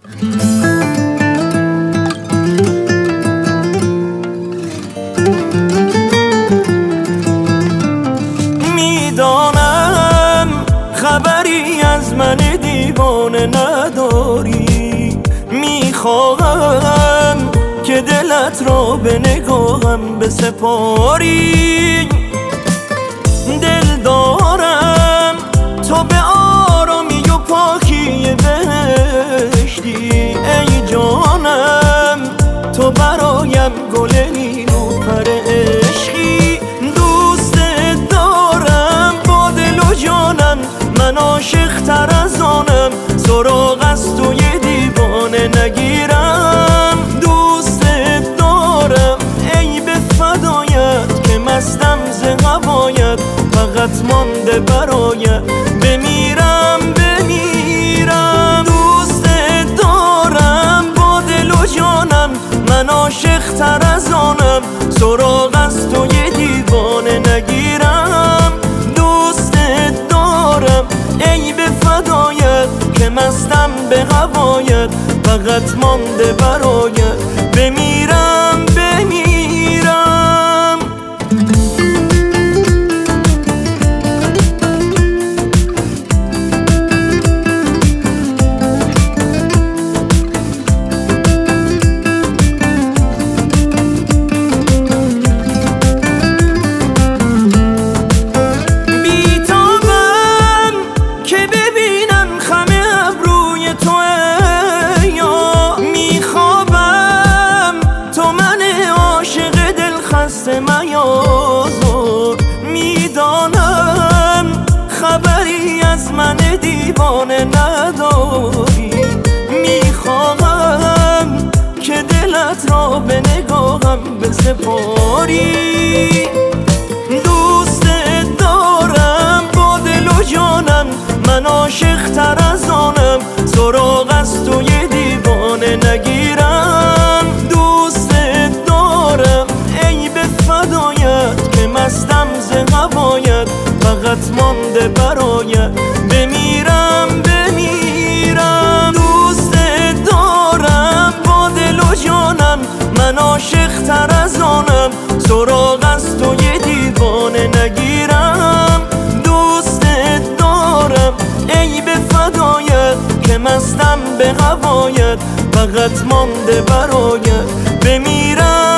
میدانم خبری از من دیوانه نداری، میخواهم که دلت را به نگاهم بسپاری. دل دارم تو به آرامی و پاکی بهشتی، ای جانم تو برایم گل نیلوفر عشقی. دوست دارم با دل و جانم، من عاشق تر از آنم، سراغ از توی دیوانه نگیرم. دوست دارم ای به فدایت که مستم ز هوایت، فقط مانده برایت بمیرم بمیرم. دوست دارم با دل و جانم، من عاشق تر از آنم، سراغ از توی دیوانه نگیرم. دوست دارم ای به فدایت که مستم به هوایت، فقط مانده برایت بمیرم بمیرم. میدانم خبری از من دیوانه نداری، میخواهم که دلت را به نگاهم بسپاری. دوست دارم با دل و جانم، من عاشق تر از آنم، سراغ از توی دیوانه نگیرم. دوست دارم ای به فدایت که مستم ز هوایت، فقط مانده برایت بمیرم بمیرم. دوست دارم با دل و جانم، من عاشق تر از آنم، سراغ از توی دیوانه نگیرم. دوست دارم ای به فدایت که مستم به هوایت، فقط مانده برایت بمیرم.